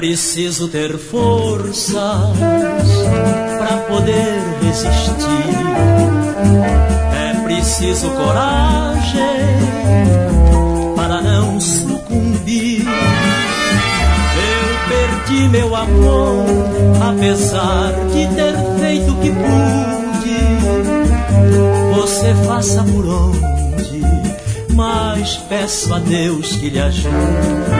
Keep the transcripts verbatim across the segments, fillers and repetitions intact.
preciso ter forças pra poder resistir. É preciso coragem para não sucumbir. Eu perdi meu amor, apesar de ter feito o que pude. Você faça por onde, mas peço a Deus que lhe ajude.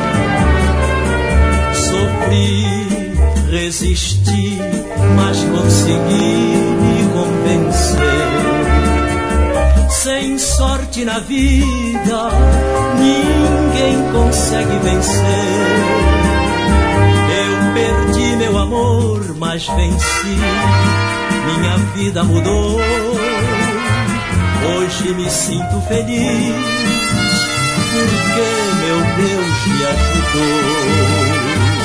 Sofri, resisti, mas consegui me convencer. Sem sorte na vida, ninguém consegue vencer. Eu perdi meu amor, mas venci. Minha vida mudou. Hoje me sinto feliz, porque meu Deus me ajudou.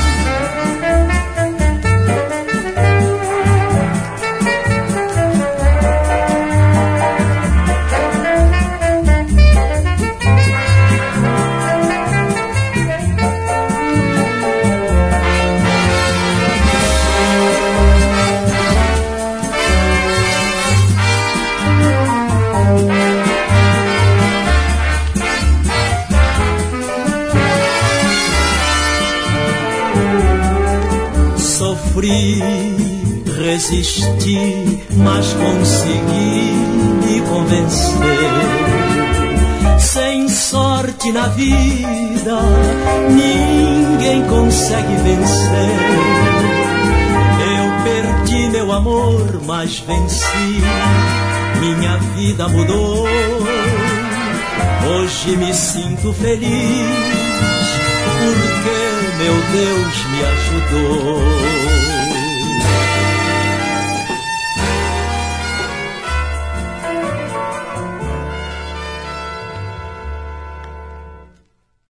Sofri, resisti, mas consegui me convencer. Sem sorte na vida, ninguém consegue vencer. Eu perdi meu amor, mas venci. Minha vida mudou. Hoje me sinto feliz, porque meu Deus me ajudou.